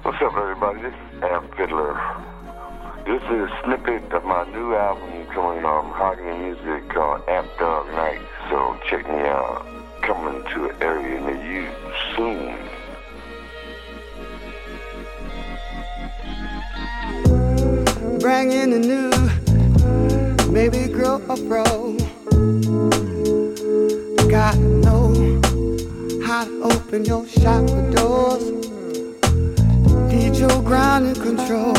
What's up, everybody? This is Amp Fiddler. This is a snippet of my new album coming on Mahogany Music called Amp Dog Night. So check me out. Coming to an area near you soon. Bringing the new, maybe grow a pro. Gotta know how to open your chakra doors. Need your ground and control.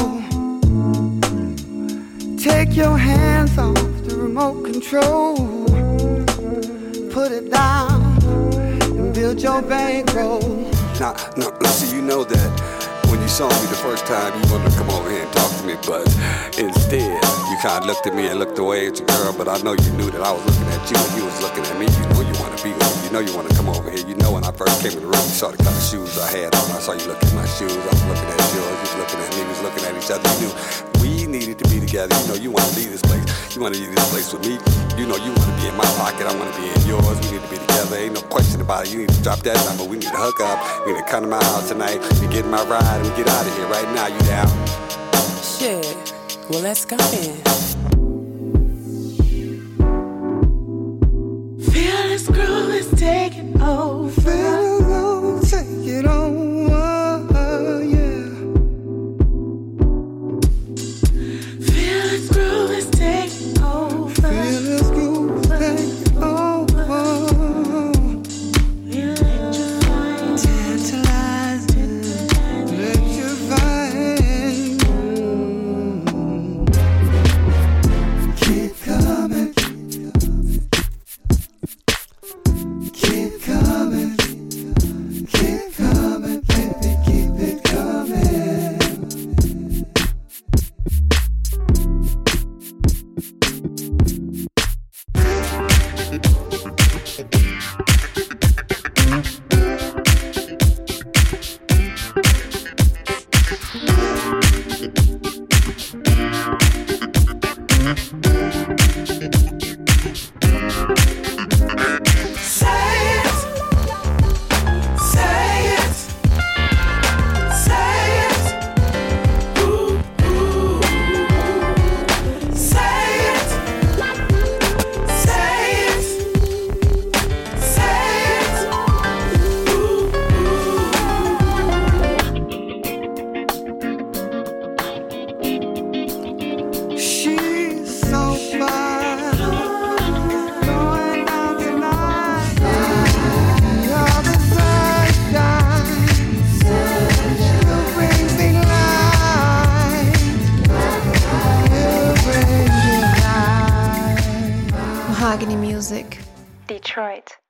Take your hands off the remote control. Put it down and build your bankroll. Now, see, you know that when you saw me the first time, you wanted to come over here and talk to me, but instead, you kind of looked at me and looked away at your girl, but I know you knew that I was looking at you and you was looking at me. You know you want to be with me. You know you want to come over here. You know when I first came in the room, you saw the kind of shoes I had on. I saw you looking at my shoes. I was looking at yours. You was looking at me. We was looking at each other. You knew we needed to be together. You know you want to leave this place. You want to leave this place with me. You know you want to be in my pocket. I want to be in yours. We need to be together. Ain't no question about it. You need to drop that number. We need to hook up. We need to come to my house tonight. We get in my ride and we get out of here right now. You down? Shit. Well, let's go then. Feel this groove is taking over. Feel the groove taking over, yeah. Feel this groove is taking over. Feel this groove taking over. Electrifying, tantalizing, electrifying. Keep coming. Keep coming, baby, keep it coming. Mahogany Music, Detroit.